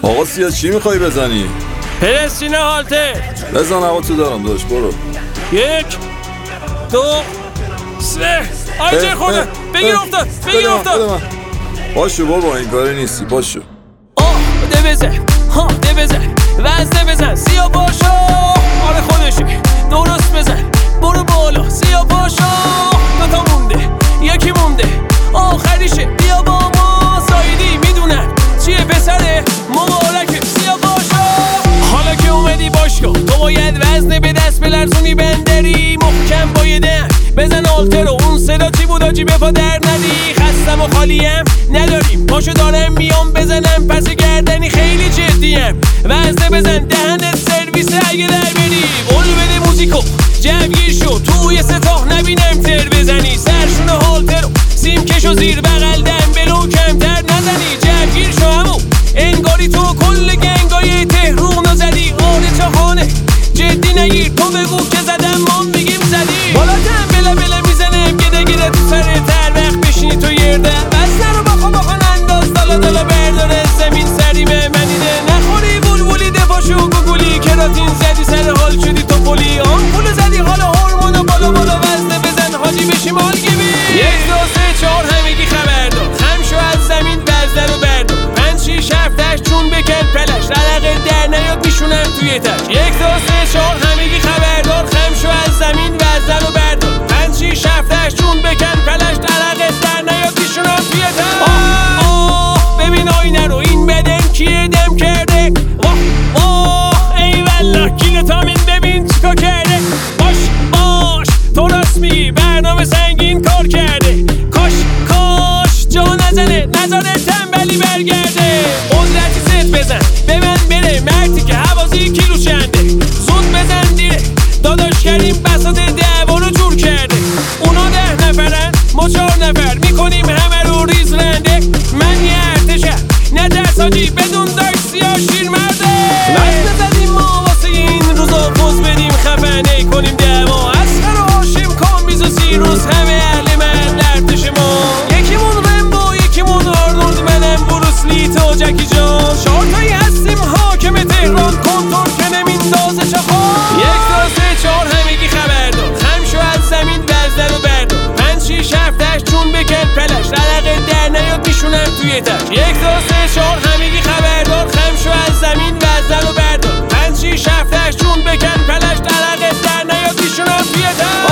آقا سیا چی میخوایی بزنی؟ پرسینه هالته بزن آقا تو دارم داشت برو 1 2 3 آیجه خورده بگیر افتاد پاشو بابا این کاری نیستی پاشو ده بزن ده بزن وزنه بزن سیا پاشو آره خودشی درست بزن برو بالا سیا پاشو دوتا مونده یکی مونده آخریشه بیا با ما سایدی میدونن چیه پسره مبارکه سیا پاشو حالا که اومدی باشگاه تو باید وزنه به دست بلرزونی بندری محکم بایدن بزن آلتر و اون صدا چی بود آجی به پا در ندی خستم و خالیم نداریم پاشو دارم میام بزنم پس گردنی خیلی جدیم وزنه بزن دهنت سرویس اگه در بری قول بده موزیکو جوگیر شو توی سطاح نبینم تر بزنی سرشون هالتر و سیم کشو زیر بغل دنبلو کمتر نزنی جوگیر شو همو انگاری تو کل گنگای تهرونو زدی آره چاخانه جدی نگیر تو بگو که زدم ما میگیم زدی بالا بلا میزنم گده تو سر تر وقت بشینی تو یرده وزنه رو باخا انداز دالا برداره زمین سری به منیده نخوری بولبولی دفاشو گوگولی کراتین زدی سر حال شدی تو پولی آمپول زدی حالا هورمونو بالا وزنه بزن حاجی بشی مالگیبی 1 2 3 4 همگی خبردار خم شو از زمین وزنه رو بردار 5 6 7 8 چون بکن پلش رلقه در نیاد میشونم توی تش 1 2 3 4 همگی خبردار خم شو از زمین وزنه رو بردار 5 6 7 8 چون بکن پلش رلقه در نیاد میشونم توی تش ببین آینه رو این بدن کیه دم کرده ای والله کیلو تامین ببین چیکار کرده باش تو راست میگی برنامه سنگین کار کرده کاش جا نزنه نذاره تنبلی برگرده قدرتی ست بزن به من بره مرتی که حوازی کیلو چنده زود بزن دیره داداش کریم بساط دعوا رو جور کرده اونا 10 نفرن ما 4 نفر میکنیم همه رو ریز رنده من یه ارتشم نه درساجی بدون داشت سیاه شیر مرده وزن زدیم ما واسه این روزا پوز بدیم خفنه کنیم دعوا اسخر و هاشم کامیز و سیروس همه اهل محل ارتش ما یکیمون رمبو یکیمون آرنولد منم بروسلی تو جکی جان 4 تایی هستیم حاکم تهران کنترل کنم این دازه چخان 1 2 3 4 همگی خبردار خم شو از زمین وزنه رو بردار 5 6 7 8 چون بکن پلش رلقه در نیاد میشونم توی تش 1 2 3 4 همگی خبردار خم شو از زمین وزنه رو بردار 5 6 7 8 چون بکن پلش رلقه در نیاد میشونم توی تش